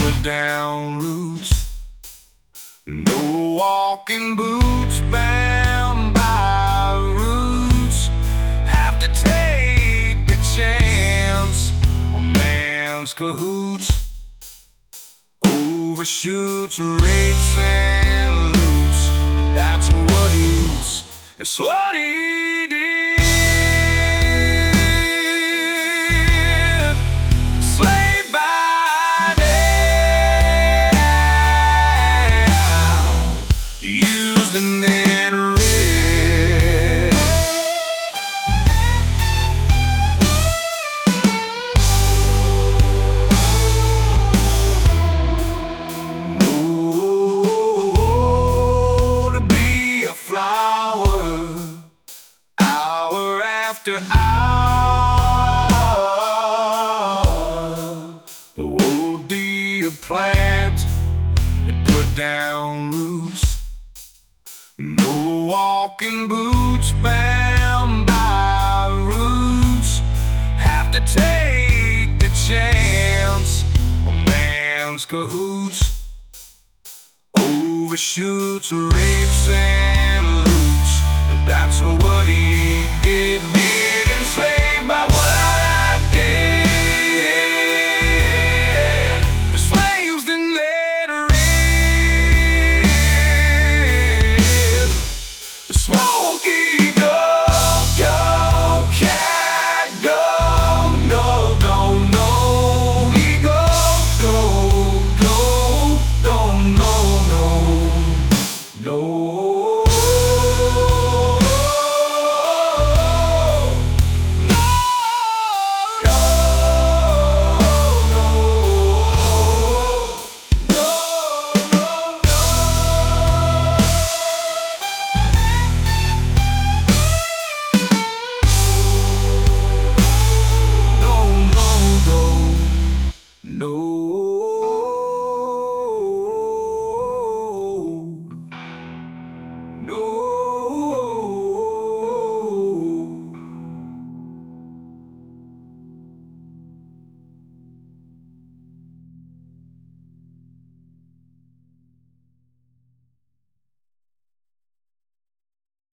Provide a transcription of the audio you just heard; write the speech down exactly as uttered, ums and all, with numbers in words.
put down roots. No walking boots, bound by roots. Have to take a chance on man's cahoots. Overshoots, rates, and loots. That's what he's, it's what he did. Slave by day, used and then read. Oh, to be a flower, hour after hour. Oh, be a plant and put down roots. No walking boots, bound by roots. Have to take the chance on man's cahoots. Overshoots, rapes, and loots. That's what he did.